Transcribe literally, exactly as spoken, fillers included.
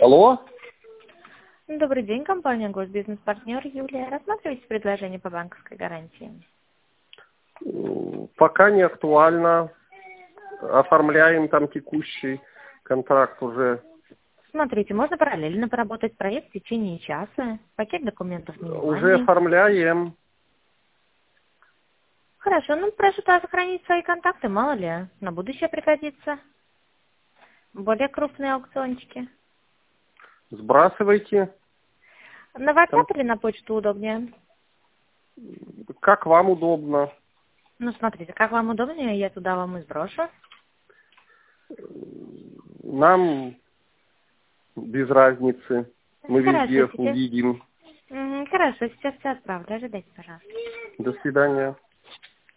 Алло? Добрый день, компания Госбизнес-партнер Юлия. Рассматриваете предложение по банковской гарантии? Пока не актуально. Оформляем там текущий контракт уже. Смотрите, можно параллельно поработать проект в течение часа. Пакет документов минимальный. Уже оформляем. Хорошо, ну прошу вас сохранить свои контакты, мало ли, на будущее пригодится. Более крупные аукциончики. Сбрасывайте. На WhatsApp или на почту удобнее? Как вам удобно. Ну, смотрите, как вам удобнее, я туда вам и сброшу. Нам без разницы. Мы Хорошо, везде сейчас. увидим. Мгм, Хорошо, сейчас все отправлю. Ожидайте, пожалуйста. До свидания.